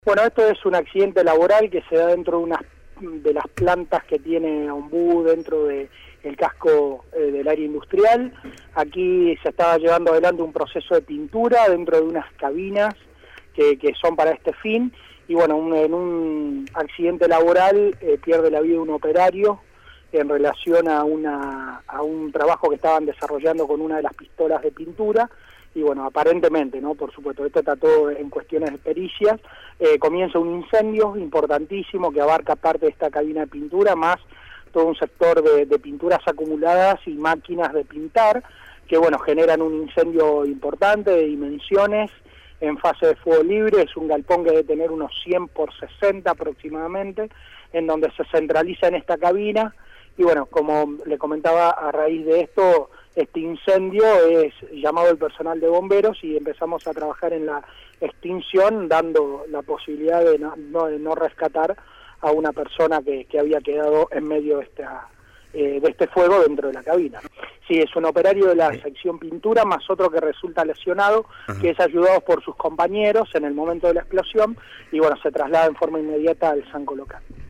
Bueno, esto es un accidente laboral que se da dentro de de las plantas que tiene Ombú dentro del casco del área industrial. Aquí se estaba llevando adelante un proceso de pintura dentro de unas cabinas que son para este fin. Y bueno, en un accidente laboral pierde la vida un operario en relación a un trabajo que estaban desarrollando con una de las pistolas de pintura. Y bueno, aparentemente, ¿no? Por supuesto, esto está todo en cuestiones de pericias. Comienza un incendio importantísimo que abarca parte de esta cabina de pintura, más todo un sector de pinturas acumuladas y máquinas de pintar, que bueno, generan un incendio importante de dimensiones en fase de fuego libre. Es un galpón que debe tener unos 100 por 60 aproximadamente, en donde se centraliza en esta cabina. Y bueno, como le comentaba, a raíz de esto, este incendio es llamado el personal de bomberos y empezamos a trabajar en la extinción, dando la posibilidad de no rescatar a una persona que había quedado en medio de este fuego dentro de la cabina, ¿no? Sí, es un operario de la sección pintura, más otro que resulta lesionado, que es ayudado por sus compañeros en el momento de la explosión, y bueno, se traslada en forma inmediata al Sanco local.